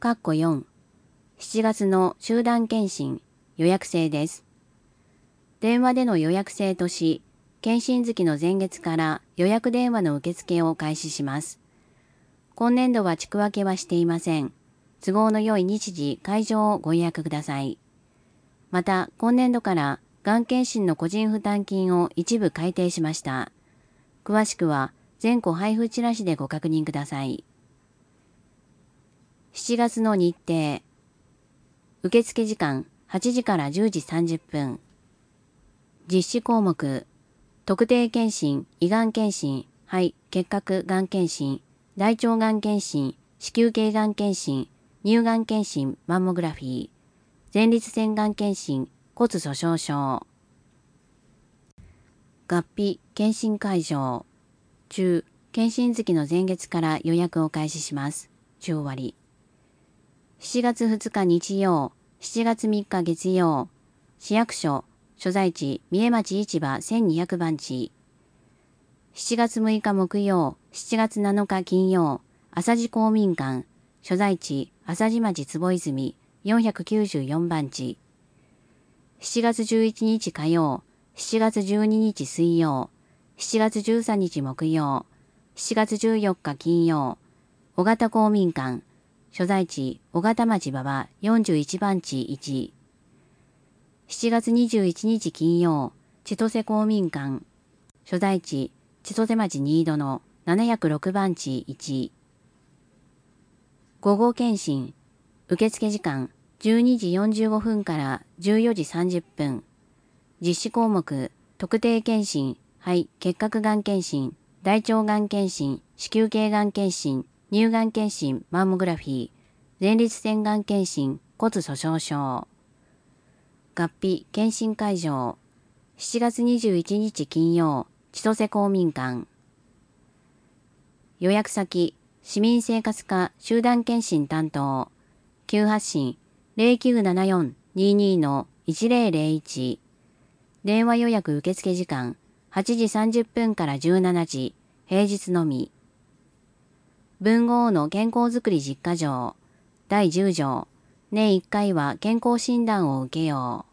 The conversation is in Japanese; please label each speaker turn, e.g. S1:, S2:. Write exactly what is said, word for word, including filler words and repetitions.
S1: かっこよん、しちがつの集団検診、予約制です。電話での予約制とし、検診月の前月から予約電話の受付を開始します。今年度は地区分けはしていません。都合の良い日時、会場をご予約ください。また、今年度からがん検診の個人負担金を一部改定しました。詳しくは全戸配布チラシでご確認ください。しちがつの日程。受付時間はちじからじゅうじさんじゅっぷん。実施項目。特定健診、胃がん検診、肺、結核がん検診、大腸がん検診、子宮頸がん検診、乳がん検診、マンモグラフィー、前立腺がん検診、骨粗鬆症。合併、検診会場。中、検診月の前月から予約を開始します。中終わり。しちがつふつか日曜、しちがつみっか月曜、市役所、所在地、三重町市場せんにひゃくばんち。しちがつむいか木曜、しちがつなのか金曜、朝地公民館、所在地、朝地町坪泉よんひゃくきゅうじゅうよんばんち。しちがつじゅういちにち火曜、しちがつじゅうににち水曜、しちがつじゅうさんにち木曜、しちがつじゅうよっか金曜、小型公民館、所在地、小型町馬場よんじゅういちばんちいち。しちがつにじゅういちにち金曜、千歳公民館、所在地、千歳町新戸のななひゃくろくばんちいち。午後検診、受付時間じゅうにじよんじゅうごふんからじゅうよじさんじゅっぷん。実施項目、特定検診、肺、結核がん検診、大腸がん検診、子宮頸がん検診、乳がん検診、マンモグラフィー、前立腺がん検診、骨粗鬆症。合併、検診会場。しちがつにじゅういちにち金曜、千歳公民館。予約先、市民生活課集団検診担当。急発進 ゼロきゅうななよんにーにーのいちぜろぜろいち。電話予約受付時間はちじさんじゅっぷんからじゅうしちじ、平日のみ。文豪の健康づくり実家条だいじゅうじょう。年いっかいは健康診断を受けよう。